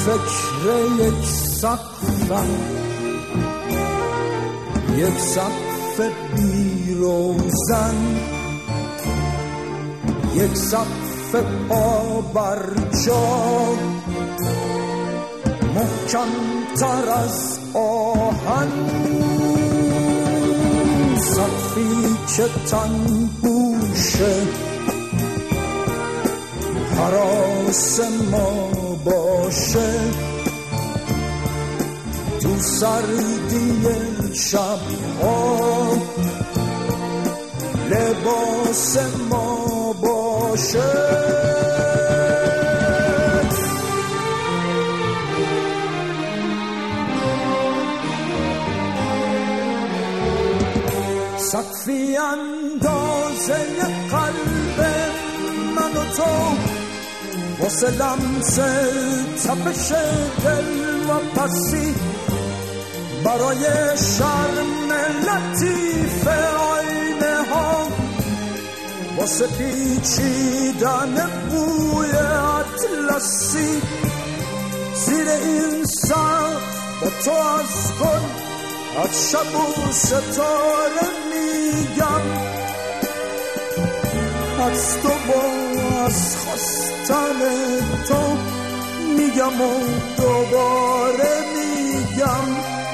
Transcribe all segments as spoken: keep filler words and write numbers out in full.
فکر یک سقفم، یک سقف بی روزن، یک سقف پا بر جا، محکم تر از آهن، سقفی که تن بوشه هراس ما باشه، تو سردی شبها لباس ما باشه. سقفی اندازه قلب من و تو، واسه لمس تپش دل و پسی، برای شرم لطیف آینه ها، واسه پیچیدن بوی اطلسی، زیر این سقف با تو از گل، از شب و ستاره میگم، از تو با از خواستن تو میگم و دوباره میگم،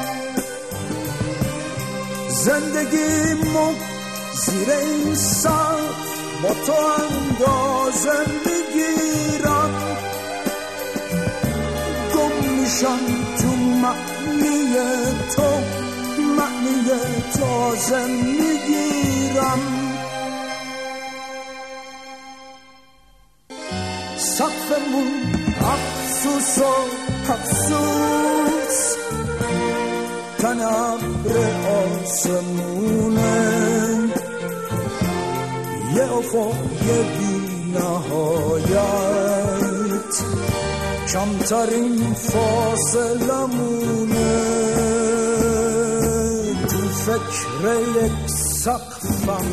زندگیمو زیر این سقف با تو اندازه میگیرم، گم میشم تو معنی تو، معنی تازه میگیرم. سقفمون افسوس و افسوس، تن ابر آسمونه، یه افق بی نهایت، کمترین فاصله مونه، تو فکر یک سقفم،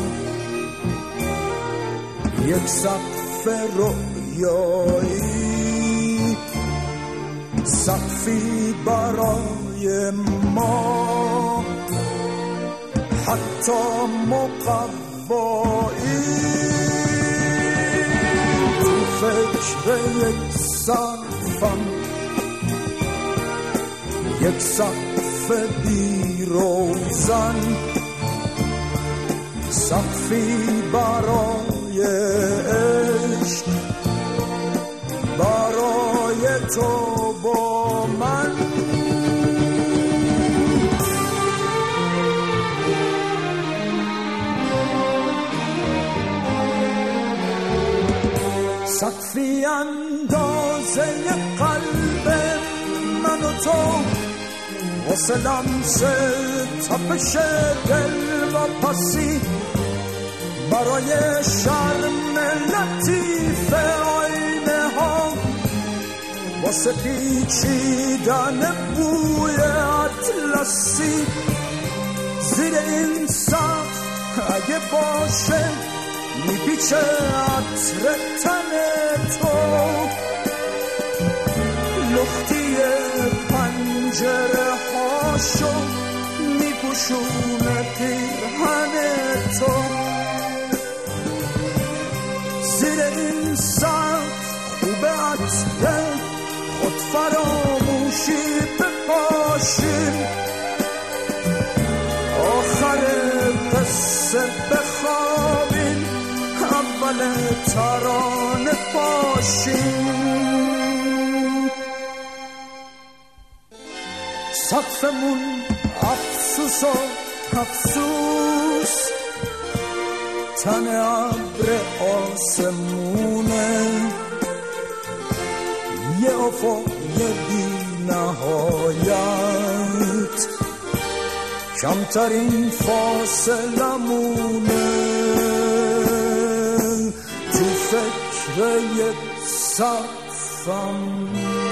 یک سقف رویایی، سقفی برای ما حتی مقوایی، تو فکر یک سقفم، یک سقف بی روزن، سقفی برای عشق، برای تو با من. سقفی اندازه قلب من و تو، واسه لمس تپش دل و پسی، برای شرم لطیف آینه ها، واسه پیچیدن بوی اطلسی، زیر این سقف اگه باشه میپیچه عطر تن تو، لختی پنجره هاشو میپوشونه پیرهن تو، زیر این سقف خوبه عطر خود فراموشی بپاشیم، آخر قصه بخوابیم، اول ترانه باشیم. سقفمون افسوس و افسوس، تن ابر آسمونه، یه افق بی نهایت، کمترین فاصله مونه، تو فکر یک سقفم.